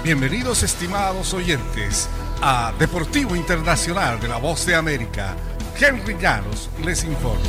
Bienvenidos, estimados oyentes, a Deportivo Internacional de la Voz de América. Henry Llanos les informa.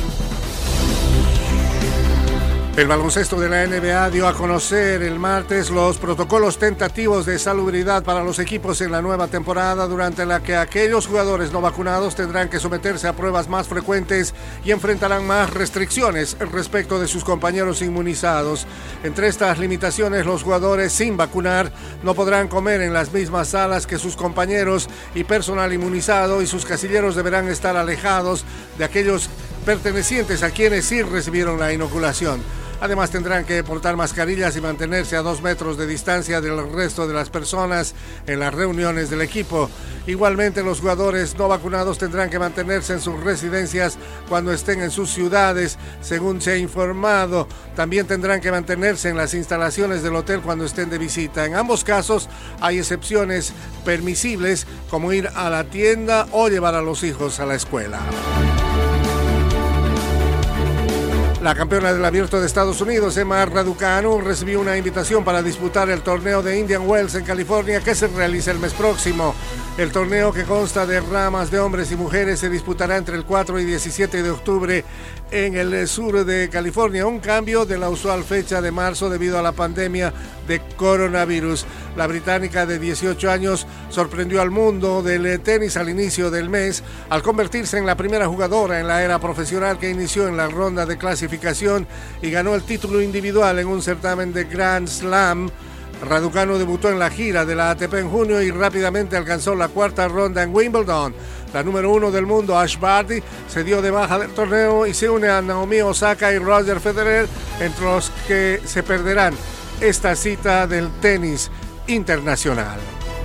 El baloncesto de la NBA dio a conocer el martes los protocolos tentativos de salubridad para los equipos en la nueva temporada, durante la que aquellos jugadores no vacunados tendrán que someterse a pruebas más frecuentes y enfrentarán más restricciones respecto de sus compañeros inmunizados. Entre estas limitaciones, los jugadores sin vacunar no podrán comer en las mismas salas que sus compañeros y personal inmunizado, y sus casilleros deberán estar alejados de aquellos pertenecientes a quienes sí recibieron la inoculación. Además, tendrán que portar mascarillas y mantenerse a 2 metros de distancia del resto de las personas en las reuniones del equipo. Igualmente, los jugadores no vacunados tendrán que mantenerse en sus residencias cuando estén en sus ciudades, según se ha informado. También tendrán que mantenerse en las instalaciones del hotel cuando estén de visita. En ambos casos hay excepciones permisibles, como ir a la tienda o llevar a los hijos a la escuela. La campeona del Abierto de Estados Unidos, Emma Raducanu, recibió una invitación para disputar el torneo de Indian Wells en California, que se realiza el mes próximo. El torneo, que consta de ramas de hombres y mujeres, se disputará entre el 4 y 17 de octubre en el sur de California, un cambio de la usual fecha de marzo debido a la pandemia de coronavirus. La británica de 18 años sorprendió al mundo del tenis al inicio del mes al convertirse en la primera jugadora en la era profesional que inició en la ronda de clasificación y ganó el título individual en un certamen de Grand Slam. Raducanu debutó en la gira de la ATP en junio y rápidamente alcanzó la cuarta ronda en Wimbledon. La número 1 del mundo, Ash Barty, se dio de baja del torneo y se une a Naomi Osaka y Roger Federer, entre los que se perderán esta cita del tenis internacional.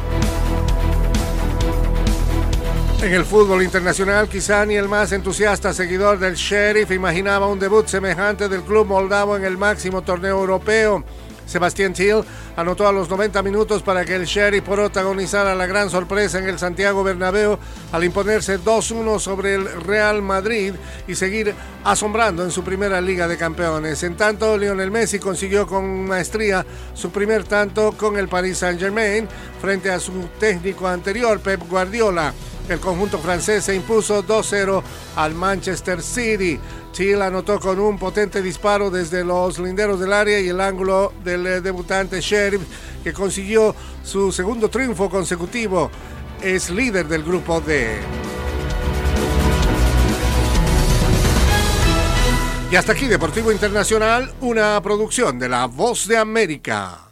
En el fútbol internacional, quizá ni el más entusiasta seguidor del Sheriff imaginaba un debut semejante del club moldavo en el máximo torneo europeo. Sebastián Thiel anotó a los 90 minutos para que el Sheriff protagonizara la gran sorpresa en el Santiago Bernabéu al imponerse 2-1 sobre el Real Madrid y seguir asombrando en su primera Liga de Campeones. En tanto, Lionel Messi consiguió con maestría su primer tanto con el Paris Saint-Germain frente a su técnico anterior, Pep Guardiola. El conjunto francés se impuso 2-0 al Manchester City. Thiel anotó con un potente disparo desde los linderos del área y el ángulo del debutante Sheriff, que consiguió su segundo triunfo consecutivo. Es líder del grupo D. Y hasta aquí Deportivo Internacional, una producción de La Voz de América.